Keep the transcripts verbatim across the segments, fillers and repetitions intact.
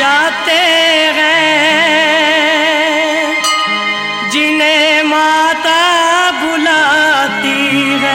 आते हैं जिन्हें माता बुलाती है।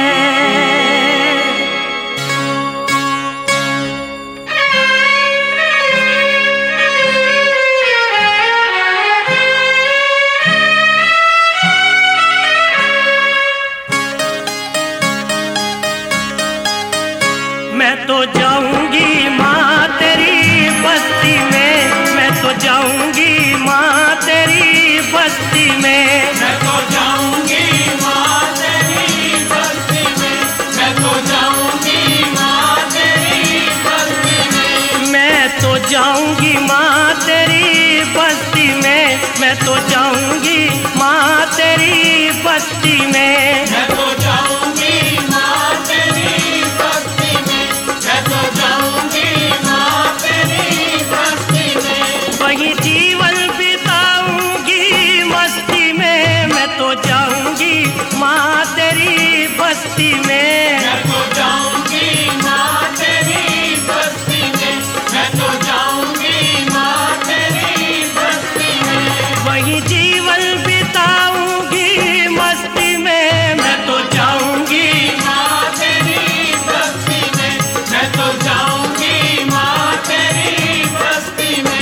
मैं तो जाऊंगी माँ तेरी बस्ती में, मैं तो जाऊंगी माँ तेरी बस्ती में, मैं तो जाऊंगी माँ तेरी बस्ती में, मैं तो जाऊंगी माँ तेरी बस्ती में, मैं तो जाऊंगी माँ तेरी बस्ती में, मैं तो जाऊंगी माँ तेरी बस्ती में, मैं तो जाऊंगी माँ तेरी बस्ती में, मैं तो जाऊंगी माँ तेरी बस्ती में, वही जीवन बिताऊंगी मस्ती में, मैं तो जाऊंगी माँ तेरी बस्ती में, मैं तो जाऊंगी माँ तेरी बस्ती में, मैं तो जाऊंगी माँ तेरी बस्ती में, वही जीवन बिताऊंगी मस्ती में, मैं तो जाऊंगी माँ तेरी बस्ती में, मैं तो जाऊंगी माँ तेरी बस्ती में।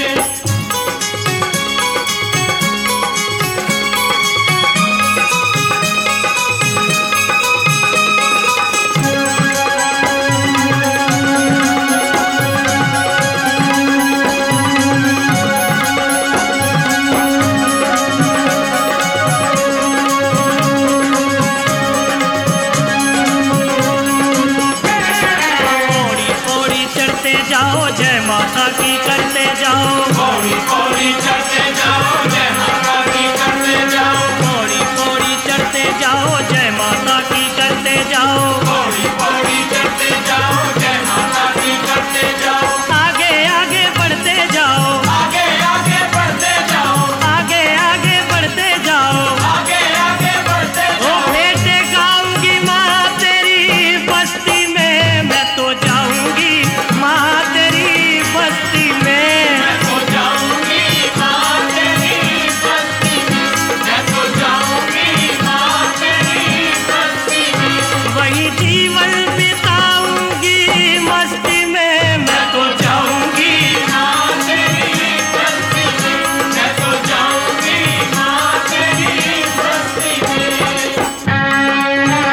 पौड़ी पौड़ी चढ़ते जाओ, जय माता की करते जाओ, पौड़ी पौड़ी चढ़ते जाओ, जय माता की करते जाओ, पौड़ी पौड़ी चढ़ते जाओ, जय माता की करते जाओ, पौड़ी पौड़ी चढ़ते जाओ, जय माता की करते जाओ, आगे आगे बढ़ते जाओ, आगे आगे बढ़ते जाओ, आगे आगे बढ़ते जाओ, आगे आगे बढ़ते ओ जाओ, बेटे गाऊंगी माँ तेरी बस्ती में, मैं तो जाऊंगी माँ तेरी बस्ती में, मैं तो जाऊंगी माँ तेरी बस्ती में, मैं तो जाऊंगी माँ तेरी बस्ती में, वही जीवन बिताऊंगी मस्ती में, मैं तो जाऊंगी माँ तेरी बस्ती में, मैं तो जाऊंगी माँ तेरी बस्ती में।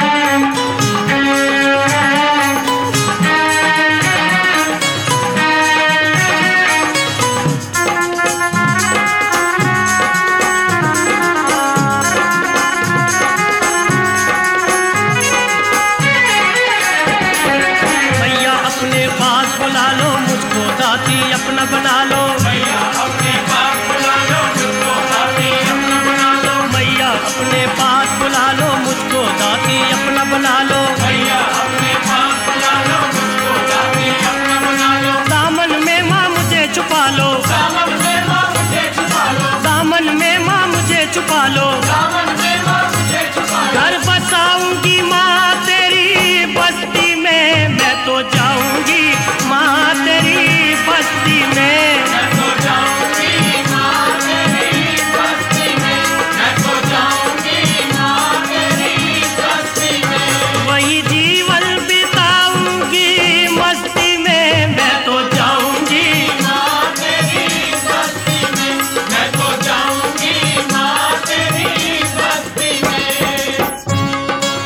भैया अपने पास बुला लो, मुझको दाती अपना बना लो, भैया अपने पास बुला लो, मुझको दाती अपना बना लो, भैया अपने पास बुला लो, मुझको दाती अपना बना लो, भैया अपने पास बुला लो, मुझको दाती अपना बना लो, दामन में माँ मुझे छुपा लो, दामन में माँ मुझे छुपा लो, दामन में माँ मुझे छुपा लो, दामन में माँ मुझे छुपा लो, घर बसाऊंगी माँ तेरी बस्ती में, मैं तो जाऊंगी माँ तेरी बस्ती में, मैं तो जाऊंगी माँ तेरी बस्ती में, मैं तो जाऊंगी माँ तेरी बस्ती में, वही जीवन बिताऊंगी मस्ती में, मैं तो जाऊंगी माँ तेरी बस्ती में, मैं तो जाऊंगी माँ तेरी बस्ती में।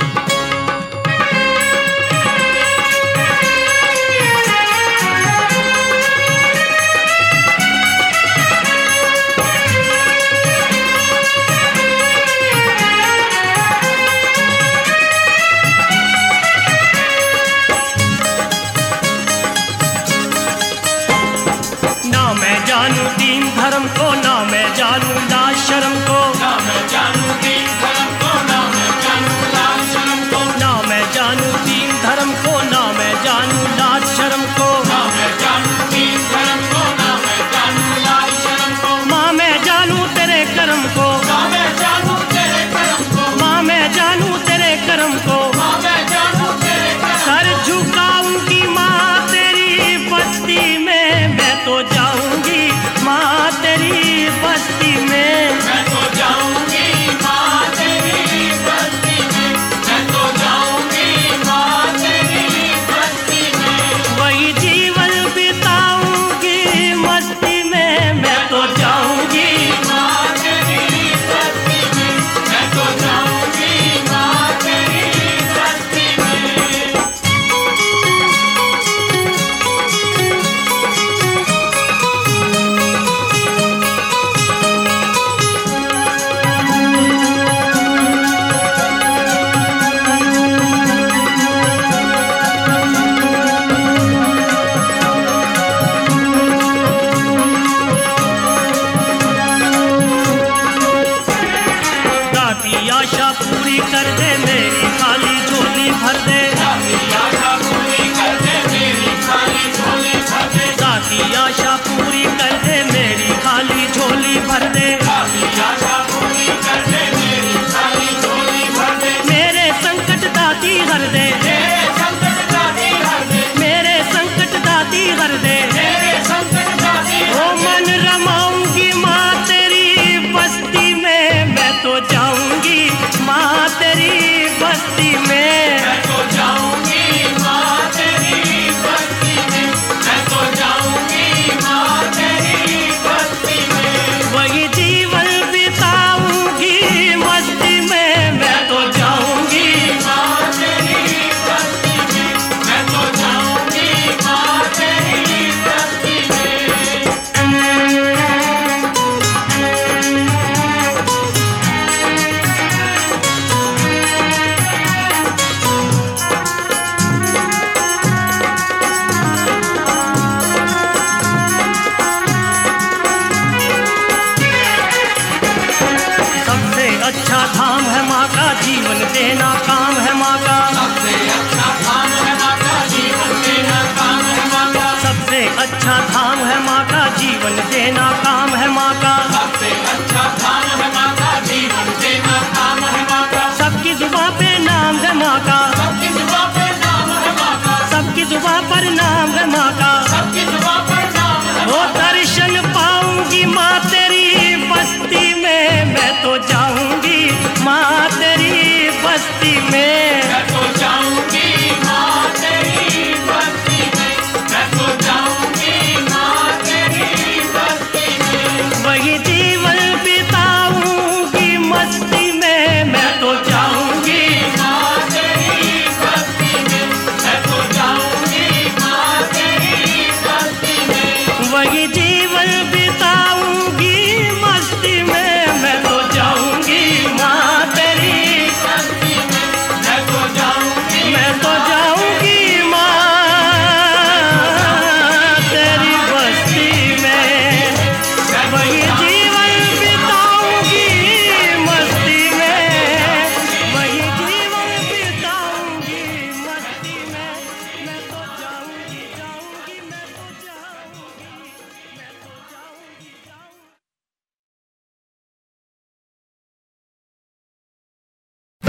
ना मैं जानू दीन धर्म को, ना मैं जानू लाज शर्म को, ना मैं जानू दीन धर्म को, ना मैं जानू लाज शर्म को, ना मैं जानू दीन धर्म को, ना मैं जानू लाज शर्म को, ना मैं जानू दीन धर्म को, ना मैं जानू लाज शर्म को, माँ मैं जानू तेरे कर्म को, ना मैं जानू तेरे कर्म को, माँ मैं जानू तेरे कर्म को, ना मैं जानू तेरे कर्म सर झुकाऊंगी माँ तेरी बस्ती में, मैं तो जाऊंगी कर दे मेरी खाली झोली भर दे, साकी आशा पूरी कर दे मेरी खाली झोली भर दे, साकी आशा पूरी कर दे मेरी खाली झोली भर दे, साकी आशा पूरी कर दे मेरी खाली झोली भर दे, मेरे संकट दाती हर दे, मेरे संकट दाती हर दे, मेरे संकट दाती हर दे, मेरे संकट दाती ओ मन रमाऊंगी माँ तेरी बस्ती में, मैं तो जाऊंगी माँ तेरी बस्ती में, मैं तो जाऊंगी माँ तेरी बस्ती में, मैं तो जाऊंगी माँ तेरी बस्ती में, वही जीवन बिताऊंगी मस्ती में, मैं तो जाऊंगी माँ तेरी बस्ती में, मैं तो जाऊंगी माँ तेरी बस्ती में। सबसे अच्छा धाम है माँ का, जीवन देना काम है माँ का, सबसे अच्छा धाम है माँ का, जीवन देना काम है माँ का, सबसे अच्छा धाम है माँ का, जीवन देना काम है माँ का, सबसे अच्छा धाम है माँ का, जीवन देना काम है माँ का, सबकी जुबां पे नाम है माँ का, सबकी जुबां पे नाम है माँ का, सबकी जुबां पर नाम है माँ का, सबकी जुबां पर नाम है वो माँ का, दर्शन पाऊंगी माँ तेरी बस्ती में, मैं तो जाऊंगी माँ तेरी बस्ती में, मैं तो जाऊंगी माँ तेरी बस्ती में, मैं तो जाऊंगी माँ तेरी बस्ती में, वही जीवन बिताऊंगी मस्ती में, मैं तो जाऊंगी माँ तेरी बस्ती में, मैं तो जाऊंगी माँ तेरी बस्ती में। वही जीवन बिता